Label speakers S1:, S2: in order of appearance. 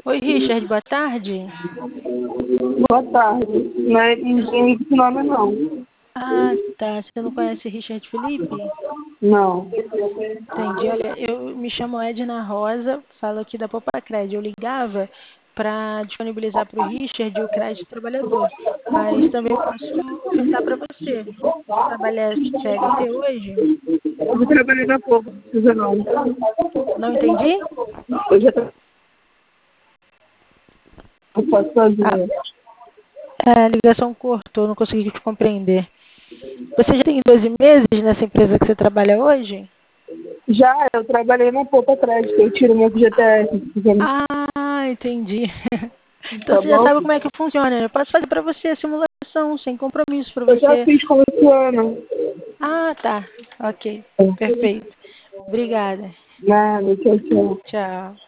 S1: Oi, Richard, boa tarde.
S2: Boa tarde. Não é esse nome, não.
S1: Ah, tá. Você não conhece Richard Felipe?
S2: Não.
S1: Entendi. Olha, eu me chamo Edna Rosa, falo aqui da Popacred. Eu ligava para disponibilizar para o Richard o crédito trabalhador, mas também posso ofertar para você. Você trabalha CLT hoje?
S2: Eu trabalhei na pouco, não precisa não.
S1: Não entendi?
S2: Eu já faço sozinha.
S1: A ligação cortou, não consegui te compreender. Você já tem 12 meses nessa empresa que você trabalha hoje?
S2: Já, eu trabalhei na Poupa Crédito, eu tiro meu GTS.
S1: Ah, entendi. Então
S2: Tá
S1: você já
S2: bom?
S1: sabe como é que funciona, né? Eu posso fazer para você a simulação, sem compromisso para
S2: Eu já
S1: você.
S2: fiz com esse ano.
S1: Ah, tá. Ok. Perfeito. Obrigada.
S2: Nada, tchau, tchau.
S1: Tchau.